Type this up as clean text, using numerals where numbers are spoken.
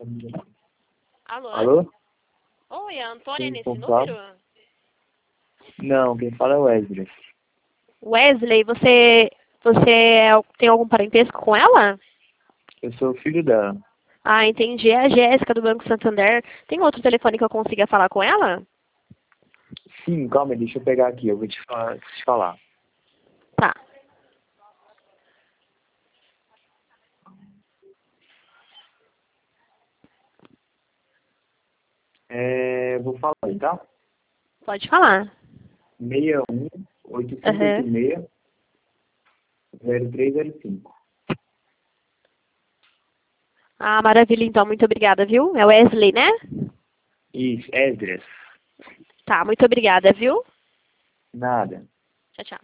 Alô? Alô? Oi, é a Antônia Sim, nesse como fala? número? Não, quem fala é o Wesley. Wesley, tem algum parentesco com ela? Eu sou o filho dela. Ah, entendi. É a Jéssica do Banco Santander. Tem outro telefone que eu consiga falar com ela? Sim, calma aí, deixa eu pegar aqui, eu vou te falar. Tá. Vou falar aí, tá? Pode falar. 61 Aham. 8586 0305. Ah, maravilha, então. Muito obrigada, viu? É o Wesley, né? Isso, Esdras. Tá, muito obrigada, viu? Nada. Tchau, tchau.